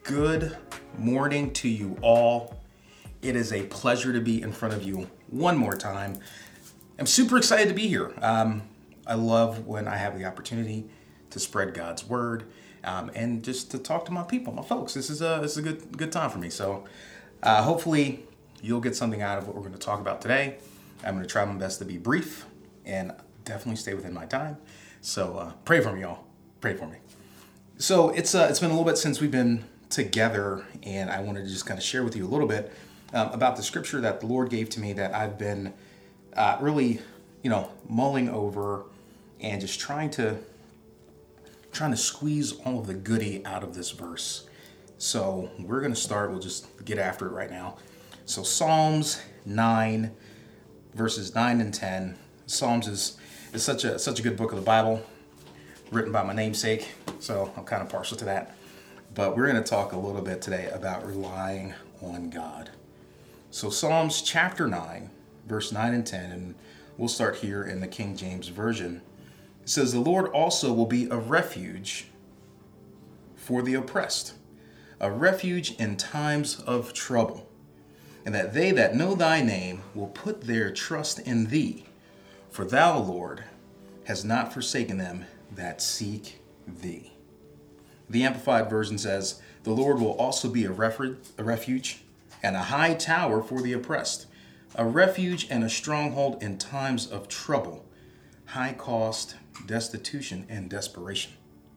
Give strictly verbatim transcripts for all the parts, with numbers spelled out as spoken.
Good morning to you all. It is a pleasure to be in front of you one more time. I'm super excited to be here. Um, I love when I have the opportunity to spread God's word um, and just to talk to my people, my folks. This is a this is a good good time for me. So uh, hopefully you'll get something out of what we're going to talk about today. I'm going to try my best to be brief and definitely stay within my time. So uh, pray for me, y'all. Pray for me. So it's uh, it's been a little bit since we've been together, and I wanted to just kind of share with you a little bit um, about the scripture that the Lord gave to me that I've been uh, really, you know, mulling over and just trying to trying to squeeze all of the goody out of this verse. So we're going to start. We'll just get after it right now. So Psalms nine, verses nine and ten. Psalms is is such a such a good book of the Bible, written by my namesake. So I'm kind of partial to that. But we're going to talk a little bit today about relying on God. So Psalms chapter nine, verse nine and ten, and we'll start here in the King James Version. It says, "The Lord also will be a refuge for the oppressed, a refuge in times of trouble, and that they that know thy name will put their trust in thee. For thou, Lord, hast not forsaken them that seek thee." The Amplified Version says, "The Lord will also be a, refu- a refuge and a high tower for the oppressed, a refuge and a stronghold in times of trouble, high cost, destitution, and desperation."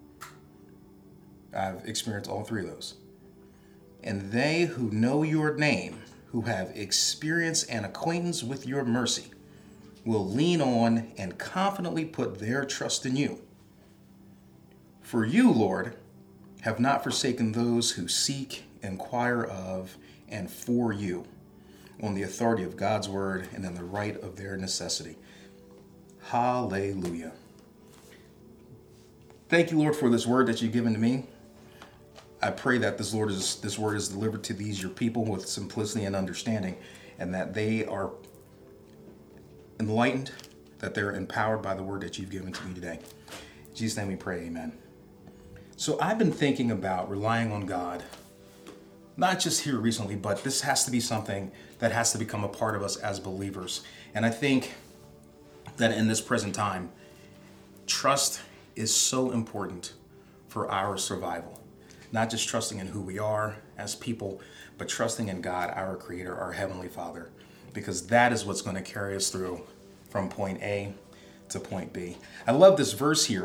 I've experienced all three of those. "And they who know your name, who have experience and acquaintance with your mercy, will lean on and confidently put their trust in you. For you, Lord, have not forsaken those who seek, inquire of, and for you, on the authority of God's word and in the right of their necessity." Hallelujah. Thank you, Lord, for this word that you've given to me. I pray that this Lord is this word is delivered to these your people with simplicity and understanding, and that they are enlightened, that they're empowered by the word that you've given to me today. In Jesus' name we pray, amen. So I've been thinking about relying on God, not just here recently, but this has to be something that has to become a part of us as believers. And I think that in this present time, trust is so important for our survival. Not just trusting in who we are as people, but trusting in God, our Creator, our Heavenly Father, because that is what's going to carry us through from point A to point B. I love this verse here.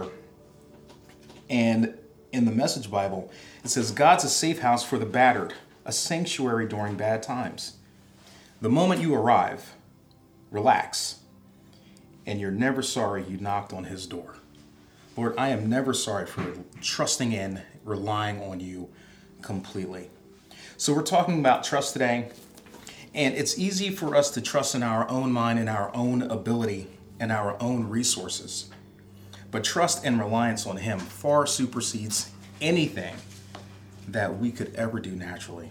And in the Message Bible, it says, "God's a safe house for the battered, a sanctuary during bad times. The moment you arrive, relax, and you're never sorry you knocked on his door." Lord, I am never sorry for trusting in, relying on you completely. So we're talking about trust today, and it's easy for us to trust in our own mind and our own ability and our own resources. But trust and reliance on him far supersedes anything that we could ever do naturally.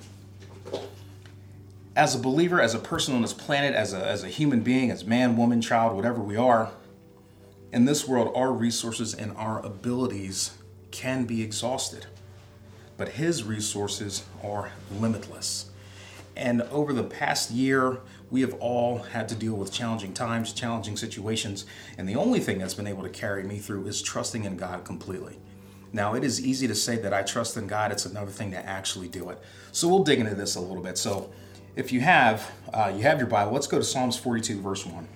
As a believer, as a person on this planet, as a, as a human being, as man, woman, child, whatever we are, in this world, our resources and our abilities can be exhausted. But his resources are limitless. And over the past year, we have all had to deal with challenging times, challenging situations. And the only thing that's been able to carry me through is trusting in God completely. Now, it is easy to say that I trust in God. It's another thing to actually do it. So we'll dig into this a little bit. So if you have, uh, you have your Bible, let's go to Psalms forty-two, verse one.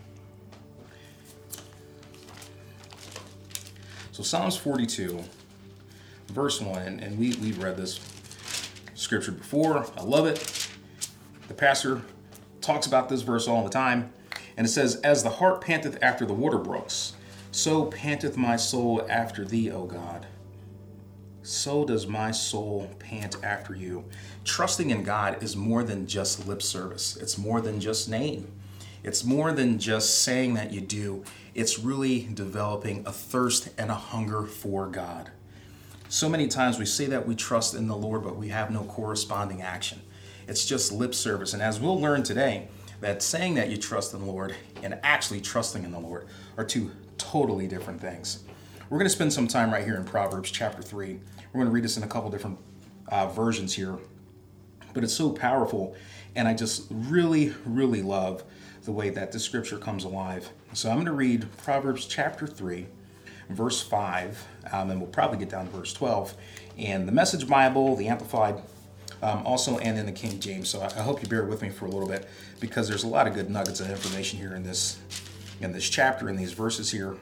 So Psalms forty-two, verse one, and, and we, we've read this scripture before. I love it. The pastor talks about this verse all the time, and it says, "As the hart panteth after the water brooks, so panteth my soul after thee, O God. So does my soul pant after you." Trusting in God is more than just lip service. It's more than just name. It's more than just saying that you do. It's really developing a thirst and a hunger for God. So many times we say that we trust in the Lord, but we have no corresponding action. It's just lip service. And as we'll learn today, that saying that you trust in the Lord and actually trusting in the Lord are two totally different things. We're going to spend some time right here in Proverbs chapter three. We're going to read this in a couple different uh, versions here, but it's so powerful, and I just really, really love the way that the scripture comes alive. So I'm going to read Proverbs chapter three, verse five, um, and we'll probably get down to verse twelve, and the Message Bible, the Amplified, um, also, and in the King James. So I, I hope you bear with me for a little bit, because there's a lot of good nuggets of information here in this in this chapter, in these verses here.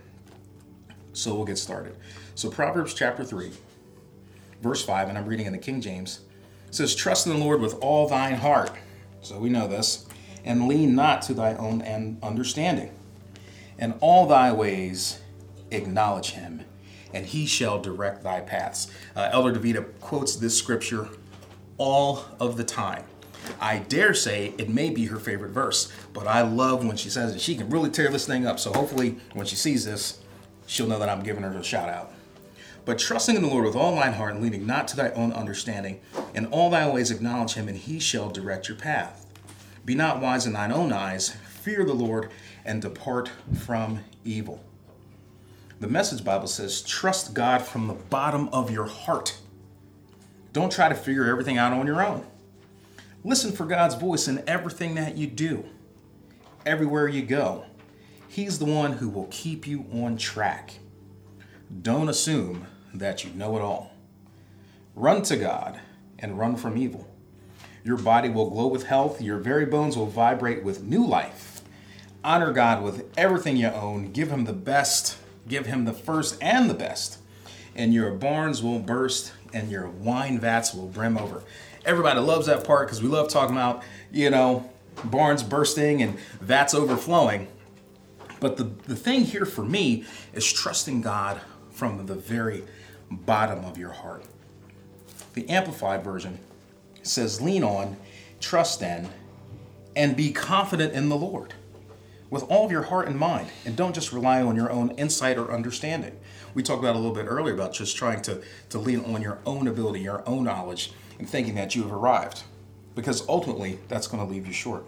So we'll get started. So Proverbs chapter three, verse five, and I'm reading in the King James. It says, "Trust in the Lord with all thine heart." So we know this. "And lean not to thy own understanding. In all thy ways acknowledge him, and he shall direct thy paths." Uh, Elder Davida quotes this scripture all of the time. I dare say it may be her favorite verse, but I love when she says it. She can really tear this thing up. So hopefully when she sees this, she'll know that I'm giving her a shout out. "But trusting in the Lord with all thine heart, and leaning not to thy own understanding, in all thy ways acknowledge him, and he shall direct your path. Be not wise in thine own eyes, fear the Lord, and depart from evil." The Message Bible says, trust God from the bottom of your heart. Don't try to figure everything out on your own. Listen for God's voice in everything that you do, everywhere you go. He's the one who will keep you on track. Don't assume that you know it all. Run to God and run from evil. Your body will glow with health. Your very bones will vibrate with new life. Honor God with everything you own. Give him the best. Give him the first and the best. And your barns will burst and your wine vats will brim over. Everybody loves that part because we love talking about, you know, barns bursting and vats overflowing. But the, the thing here for me is trusting God from the very bottom of your heart. The Amplified version says, lean on, trust in, and be confident in the Lord with all of your heart and mind. And don't just rely on your own insight or understanding. We talked about a little bit earlier about just trying to, to lean on your own ability, your own knowledge, and thinking that you have arrived. Because ultimately, that's going to leave you short.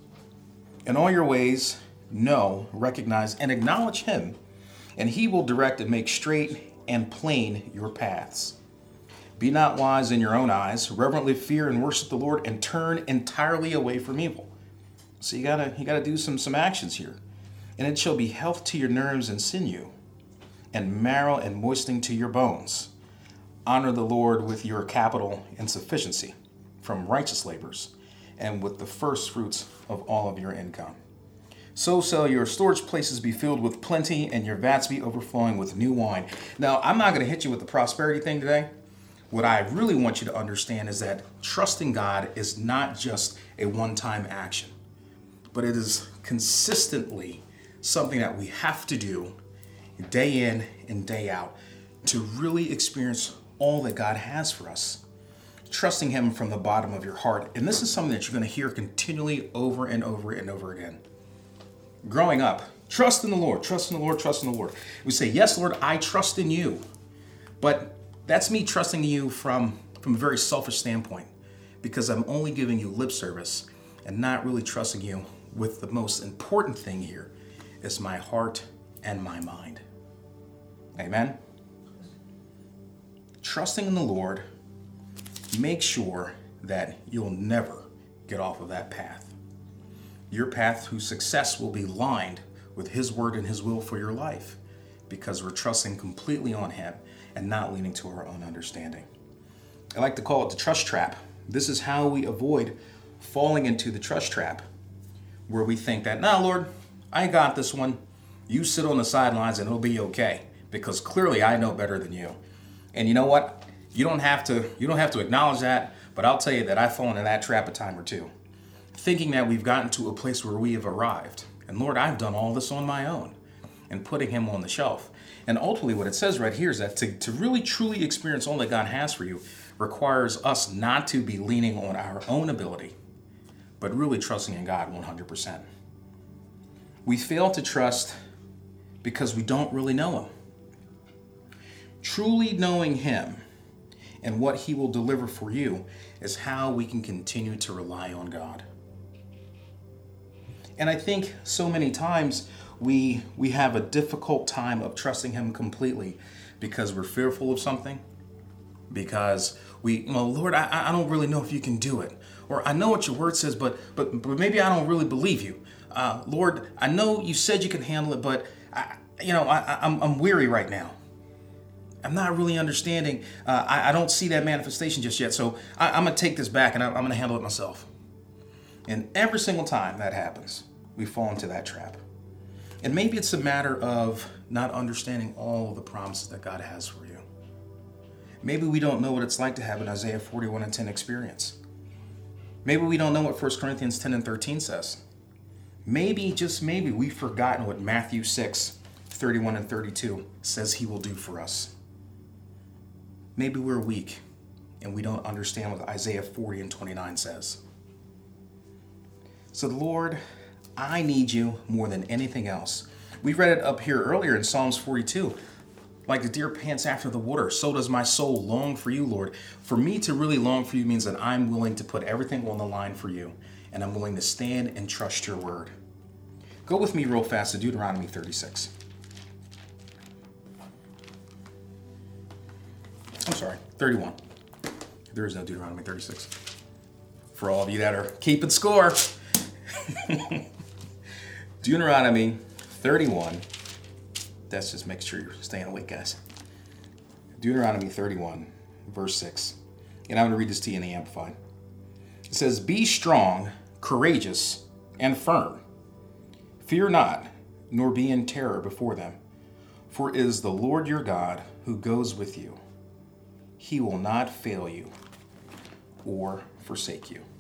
In all your ways, know, recognize, and acknowledge him, and he will direct and make straight and plain your paths. Be not wise in your own eyes. Reverently fear and worship the Lord, and turn entirely away from evil. So you gotta you gotta do some some actions here. And it shall be health to your nerves and sinew, and marrow and moistening to your bones. Honor the Lord with your capital and sufficiency from righteous labors, and with the first fruits of all of your income. So shall your storage places be filled with plenty, and your vats be overflowing with new wine. Now, I'm not going to hit you with the prosperity thing today. What I really want you to understand is that trusting God is not just a one-time action, but it is consistently something that we have to do day in and day out to really experience all that God has for us. Trusting him from the bottom of your heart. And this is something that you're going to hear continually over and over and over again. Growing up, trust in the Lord, trust in the Lord, trust in the Lord. We say, yes, Lord, I trust in you. But that's me trusting you from, from a very selfish standpoint, because I'm only giving you lip service and not really trusting you with the most important thing here is my heart and my mind. Amen? Trusting in the Lord, make sure that you'll never get off of that path. Your path to success will be lined with his word and his will for your life, because we're trusting completely on him and not leaning to our own understanding. I like to call it the trust trap. This is how we avoid falling into the trust trap, where we think that, nah, Lord, I got this one. You sit on the sidelines and it'll be okay, because clearly I know better than you. And you know what? You don't have to, you don't have to acknowledge that, but I'll tell you that I've fallen in that trap a time or two, thinking that we've gotten to a place where we have arrived. And Lord, I've done all this on my own, and putting him on the shelf. And ultimately what it says right here is that to, to really truly experience all that God has for you requires us not to be leaning on our own ability, but really trusting in God one hundred percent. We fail to trust because we don't really know him. Truly knowing him and what he will deliver for you is how we can continue to rely on God. And I think so many times we we have a difficult time of trusting him completely because we're fearful of something, because we, you know, Lord, I, I don't really know if you can do it. Or I know what your word says, but but but maybe I don't really believe you. Uh, Lord, I know you said you can handle it, but I, you know, I, I'm I'm weary right now. I'm not really understanding. Uh, I, I don't see that manifestation just yet. So I, I'm gonna take this back and I, I'm gonna handle it myself. And every single time that happens, we fall into that trap. And maybe it's a matter of not understanding all of the promises that God has for you. Maybe we don't know what it's like to have an Isaiah forty-one and ten experience. Maybe we don't know what First Corinthians ten and thirteen says. Maybe, just maybe, we've forgotten what Matthew six, thirty-one and thirty-two says he will do for us. Maybe we're weak and we don't understand what Isaiah forty and twenty-nine says. So Lord, I need you more than anything else. We read it up here earlier in Psalms forty-two. Like the deer pants after the water, so does my soul long for you, Lord. For me to really long for you means that I'm willing to put everything on the line for you, and I'm willing to stand and trust your word. Go with me real fast to Deuteronomy thirty-six. I'm sorry, thirty-one. There is no Deuteronomy thirty-six. For all of you that are keeping score. Deuteronomy thirty-one. That's just make sure you're staying awake, guys. Deuteronomy thirty-one, verse six. And I'm going to read this to you in the Amplified. It says, be strong, courageous, and firm. Fear not, nor be in terror before them. For it is the Lord your God who goes with you. He will not fail you or forsake you.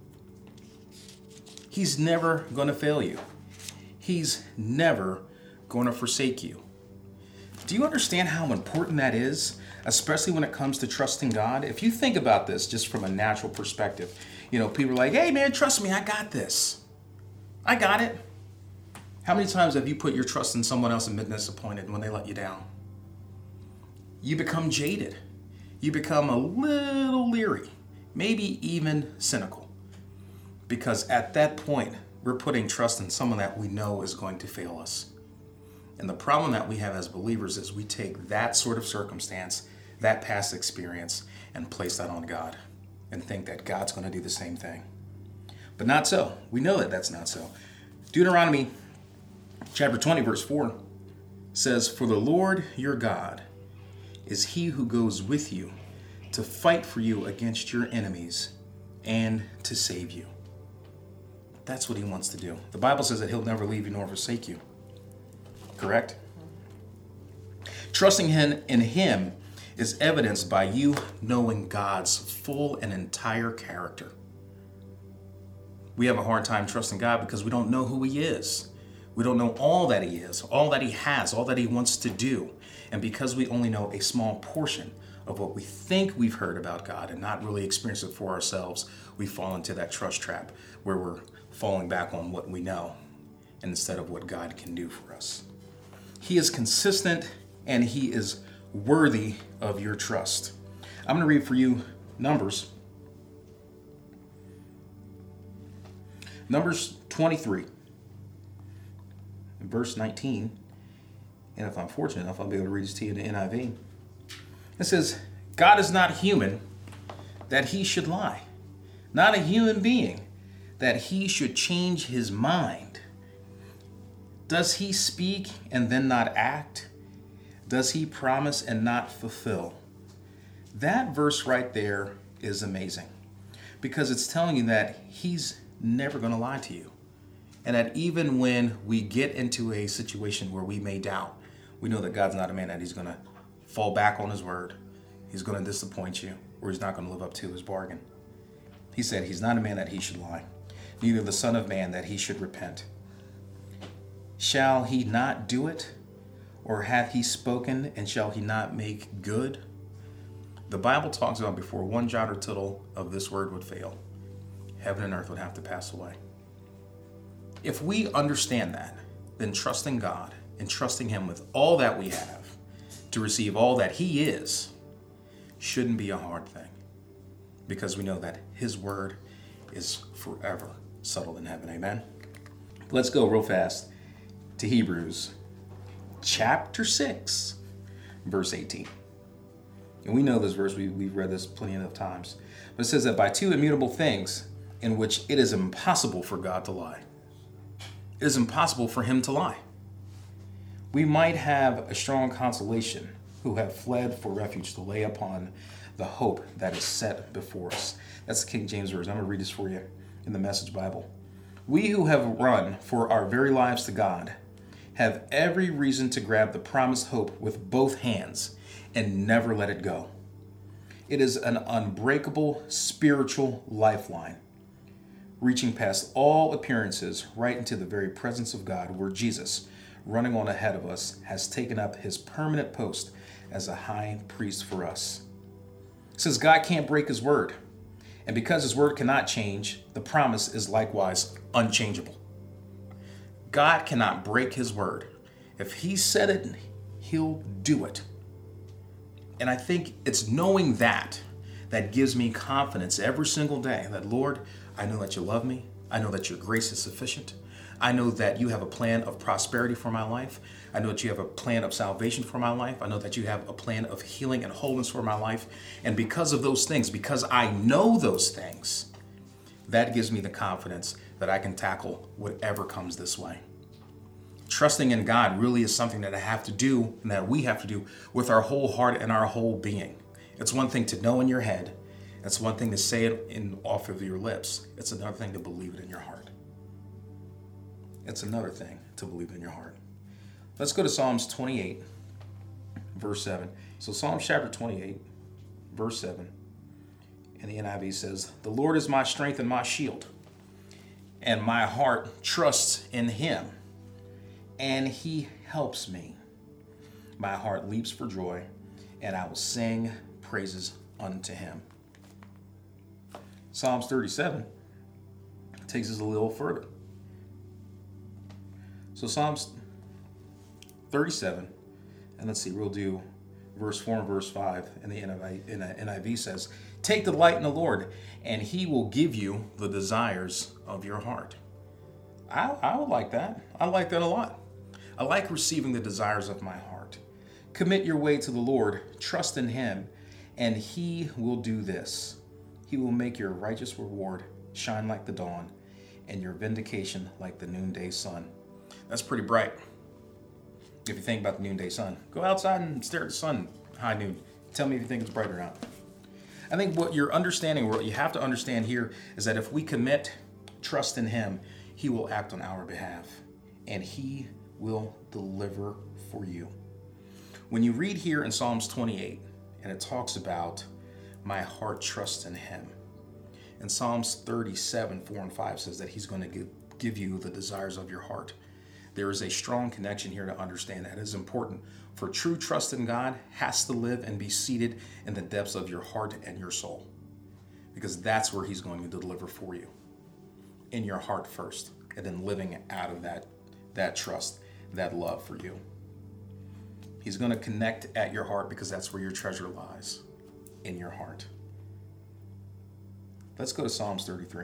He's never going to fail you. He's never going to forsake you. Do you understand how important that is, especially when it comes to trusting God? If you think about this just from a natural perspective, you know, people are like, hey man, trust me, I got this. I got it. How many times have you put your trust in someone else and been disappointed when they let you down? You become jaded. You become a little leery, maybe even cynical. Because at that point, we're putting trust in someone that we know is going to fail us. And the problem that we have as believers is we take that sort of circumstance, that past experience, and place that on God and think that God's going to do the same thing. But not so. We know that that's not so. Deuteronomy chapter twenty, verse four says, for the Lord your God is he who goes with you to fight for you against your enemies and to save you. That's what he wants to do. The Bible says that he'll never leave you nor forsake you. Correct? Trusting him in him is evidenced by you knowing God's full and entire character. We have a hard time trusting God because we don't know who he is. We don't know all that he is, all that he has, all that he wants to do. And because we only know a small portion of what we think we've heard about God and not really experience it for ourselves, we fall into that trust trap where we're falling back on what we know instead of what God can do for us. He is consistent and he is worthy of your trust. I'm going to read for you Numbers. Numbers twenty-three, verse nineteen. And if I'm fortunate enough, I'll be able to read this to you in the N I V. It says, God is not human that he should lie, not a human being that he should change his mind. Does he speak and then not act? Does he promise and not fulfill? That verse right there is amazing because it's telling you that he's never going to lie to you. And that even when we get into a situation where we may doubt, we know that God's not a man that he's going to fall back on his word. He's going to disappoint you, or he's not going to live up to his bargain. He said he's not a man that he should lie, neither the son of man that he should repent. Shall he not do it? Or hath he spoken, and shall he not make good? The Bible talks about before one jot or tittle of this word would fail, heaven and earth would have to pass away. If we understand that, then trusting God and trusting him with all that we have to receive all that he is shouldn't be a hard thing, because we know that his word is forever settled in heaven. Amen. Let's go real fast to Hebrews chapter six, verse eighteen. And we know this verse, we, we've read this plenty of times. But it says that by two immutable things in which it is impossible for God to lie. It is impossible for him to lie. We might have a strong consolation who have fled for refuge to lay upon the hope that is set before us. That's the King James Version. I'm going to read this for you in the Message Bible. We who have run for our very lives to God have every reason to grab the promised hope with both hands and never let it go. It is an unbreakable spiritual lifeline, reaching past all appearances right into the very presence of God, where Jesus, running on ahead of us, has taken up his permanent post as a high priest for us. It says God can't break his word, and because his word cannot change, the promise is likewise unchangeable. God cannot break his word. If he said it, he'll do it. And I think it's knowing that that gives me confidence every single day that, Lord, I know that you love me. I know that your grace is sufficient. I know that you have a plan of prosperity for my life. I know that you have a plan of salvation for my life. I know that you have a plan of healing and wholeness for my life. And because of those things, because I know those things, that gives me the confidence that I can tackle whatever comes this way. Trusting in God really is something that I have to do and that we have to do with our whole heart and our whole being. It's one thing to know in your head. It's one thing to say it in off of your lips. It's another thing to believe it in your heart. It's another thing to believe it in your heart. Let's go to Psalms twenty-eight, verse seven. So Psalms chapter twenty-eight, verse seven. And the N I V says, "The Lord is my strength and my shield, and my heart trusts in him, and he helps me. My heart leaps for joy, and I will sing praises unto him." Psalms thirty-seven takes us a little further. So Psalms thirty-seven, and let's see, we'll do verse four and verse five, and the N I V says, "Take delight in the Lord, and he will give you the desires of your heart." I, I would like that. I like that a lot. I like receiving the desires of my heart. Commit your way to the Lord, trust in him, and he will do this. He will make your righteous reward shine like the dawn, and your vindication like the noonday sun. That's pretty bright. If you think about the noonday sun, go outside and stare at the sun high noon. Tell me if you think it's bright or not. I think what you're understanding, what you have to understand here, is that if we commit trust in him, he will act on our behalf, and he will deliver for you. When you read here in Psalms twenty-eight, and it talks about my heart trusts in him, and Psalms thirty-seven, four and five says that he's going to give, give you the desires of your heart. There is a strong connection here to understand that. It is important, for true trust in God has to live and be seated in the depths of your heart and your soul, because that's where he's going to deliver for you, in your heart first, and then living out of that, that trust, that love for you. He's going to connect at your heart because that's where your treasure lies, in your heart. Let's go to Psalms thirty-three.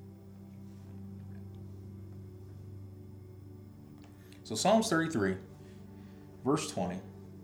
So Psalms thirty-three, verse twenty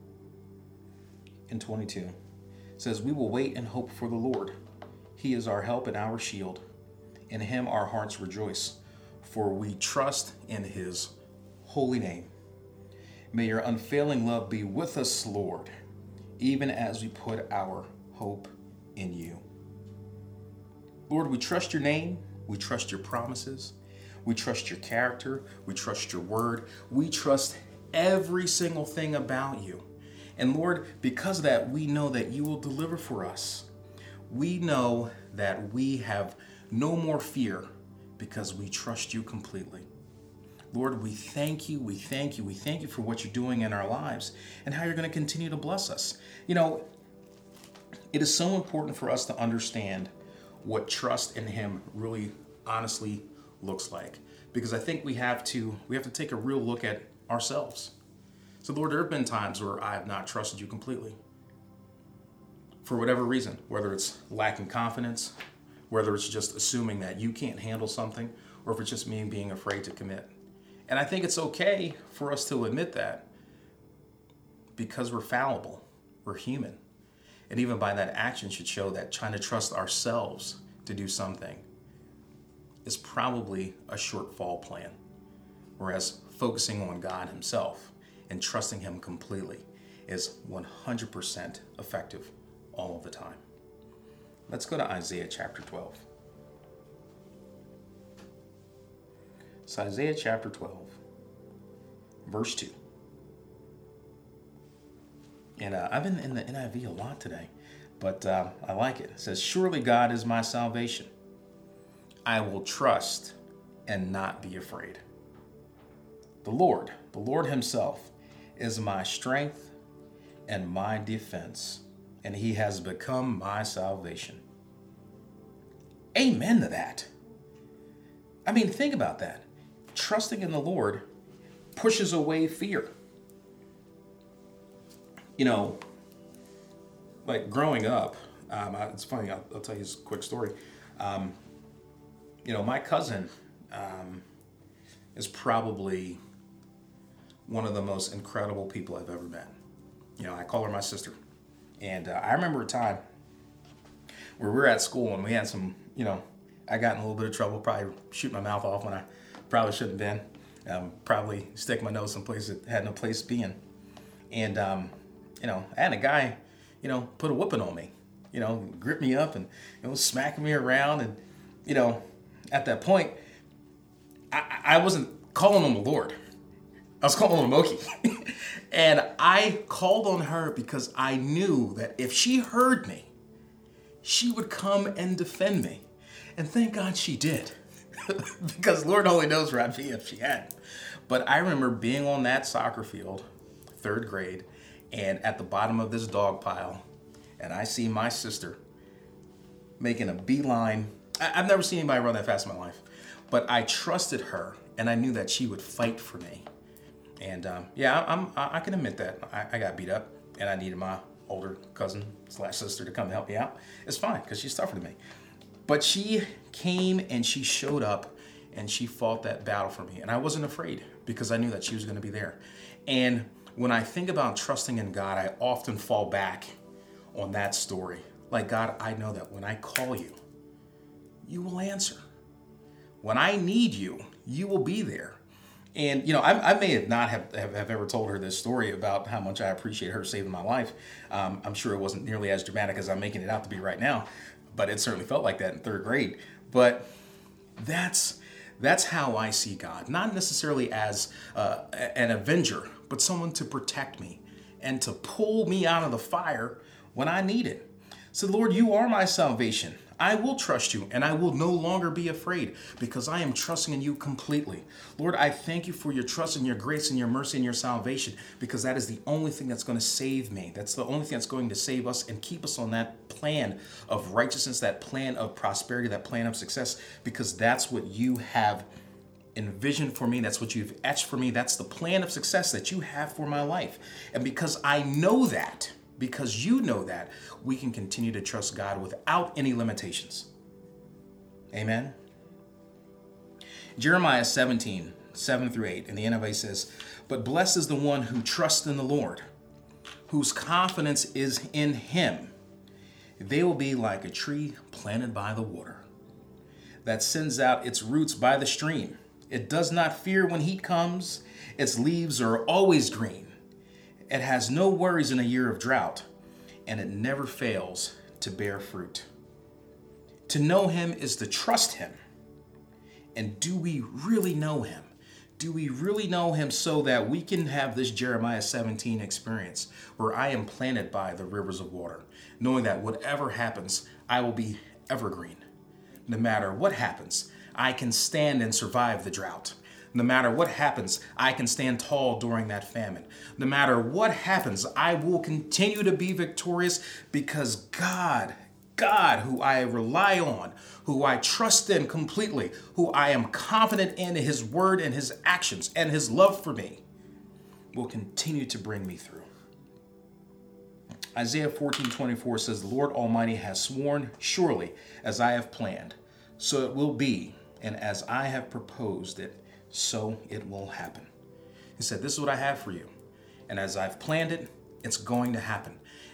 and twenty-two says, "We will wait and hope for the Lord. He is our help and our shield. In him our hearts rejoice, for we trust in his holy name. May your unfailing love be with us, Lord, even as we put our hope in you." Lord, we trust your name. We trust your promises. We trust your character. We trust your word. We trust every single thing about you. And Lord, because of that, we know that you will deliver for us. We know that we have no more fear because we trust you completely. Lord, we thank you, we thank you, we thank you for what you're doing in our lives and how you're going to continue to bless us. You know, it is so important for us to understand what trust in him really honestly looks like, because I think we have to we have to take a real look at ourselves. So Lord, there have been times where I have not trusted you completely. For whatever reason, whether it's lacking confidence, whether it's just assuming that you can't handle something, or if it's just me being afraid to commit. And I think it's okay for us to admit that, because we're fallible, we're human. And even by that action should show that trying to trust ourselves to do something is probably a shortfall plan. Whereas focusing on God himself and trusting him completely is one hundred percent effective all of the time. Let's go to Isaiah chapter twelve. So Isaiah chapter twelve, verse two. And uh, I've been in the N I V a lot today, but uh, I like it. It says, surely God is my salvation. I will trust and not be afraid. The Lord, the Lord himself, is my strength and my defense, and he has become my salvation. Amen to that. I mean, think about that. Trusting in the Lord pushes away fear. You know, like growing up, um, it's funny, I'll, I'll tell you this quick story. Um, you know, my cousin um, is probably one of the most incredible people I've ever met. You know, I call her my sister. And uh, I remember a time where we were at school and we had some, you know, I got in a little bit of trouble, probably shoot my mouth off when I probably shouldn't have been. Um, probably stick my nose someplace that had no place to be in. And, um, you know, I had a guy, you know, put a whooping on me, you know, grip me up and, you know, smacking me around. And, you know, at that point, I, I wasn't calling on the Lord. I was calling on Moki. And I called on her because I knew that if she heard me, she would come and defend me. And thank God she did. Because Lord only knows where I'd be if she hadn't. But I remember being on that soccer field, third grade, and at the bottom of this dog pile, and I see my sister making a beeline. I- I've never seen anybody run that fast in my life. But I trusted her, and I knew that she would fight for me. And um, yeah, I'm, I can admit that. I, I got beat up, and I needed my older cousin slash sister to come help me out. It's fine, because she's tougher than me. But she came and she showed up, and she fought that battle for me. And I wasn't afraid, because I knew that she was going to be there. And when I think about trusting in God, I often fall back on that story. Like, God, I know that when I call you, you will answer. When I need you, you will be there. And, you know, I, I may have not have, have, have ever told her this story about how much I appreciate her saving my life. Um, I'm sure it wasn't nearly as dramatic as I'm making it out to be right now, but it certainly felt like that in third grade. But that's that's how I see God, not necessarily as uh, an avenger, but someone to protect me and to pull me out of the fire when I need it. So, Lord, you are my salvation. I will trust you, and I will no longer be afraid because I am trusting in you completely. Lord, I thank you for your trust and your grace and your mercy and your salvation, because that is the only thing that's going to save me. That's the only thing that's going to save us and keep us on that plan of righteousness, that plan of prosperity, that plan of success, because that's what you have envisioned for me. That's what you've etched for me. That's the plan of success that you have for my life. And because I know that, because you know that, we can continue to trust God without any limitations. Amen. Jeremiah seventeen, seven through eight in the N I V says, but blessed is the one who trusts in the Lord, whose confidence is in him. They will be like a tree planted by the water that sends out its roots by the stream. It does not fear when heat comes. Its leaves are always green. It has no worries in a year of drought, and it never fails to bear fruit. To know him is to trust him. And do we really know him? Do we really know him so that we can have this Jeremiah seventeen experience where I am planted by the rivers of water, knowing that whatever happens, I will be evergreen. No matter what happens, I can stand and survive the drought. No matter what happens, I can stand tall during that famine. No matter what happens, I will continue to be victorious because God, God, who I rely on, who I trust in completely, who I am confident in his word and his actions and his love for me, will continue to bring me through. Isaiah fourteen twenty-four says, the Lord Almighty has sworn, surely as I have planned, so it will be, and as I have proposed it, so it will happen. He said, this is what I have for you. And as I've planned it, it's going to happen.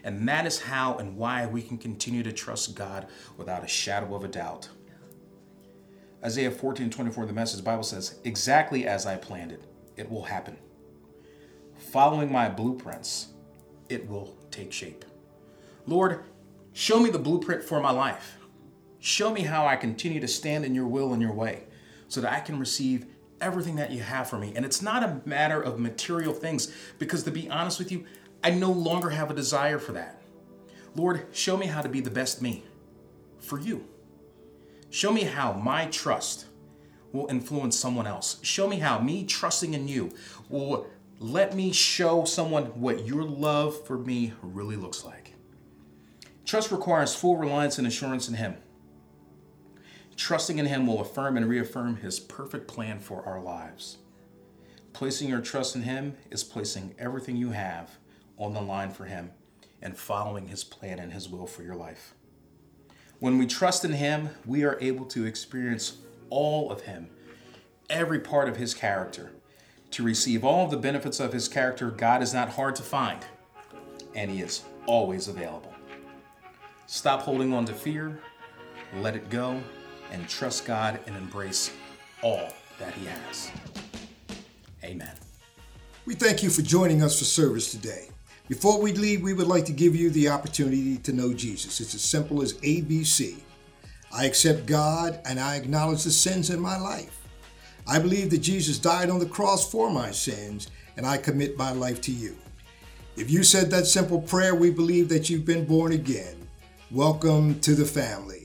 And that is how and why we can continue to trust God without a shadow of a doubt. Isaiah fourteen twenty-four, the Message Bible says, exactly as I planned it, it will happen. Following my blueprints, it will take shape. Lord, show me the blueprint for my life. Show me how I continue to stand in your will and your way so that I can receive everything that you have for me. And it's not a matter of material things, because to be honest with you, I no longer have a desire for that. Lord, show me how to be the best me for you. Show me how my trust will influence someone else. Show me how me trusting in you will let me show someone what your love for me really looks like. Trust requires full reliance and assurance in him. Trusting in him will affirm and reaffirm his perfect plan for our lives. Placing your trust in him is placing everything you have on the line for him and following his plan and his will for your life. When we trust in him, we are able to experience all of him, every part of his character. To receive all of the benefits of his character, God is not hard to find, and he is always available. Stop holding on to fear, let it go, and trust God and embrace all that he has. Amen. We thank you for joining us for service today. Before we leave, we would like to give you the opportunity to know Jesus. It's as simple as A B C. I accept God and I acknowledge the sins in my life. I believe that Jesus died on the cross for my sins, and I commit my life to you. If you said that simple prayer, we believe that you've been born again. Welcome to the family.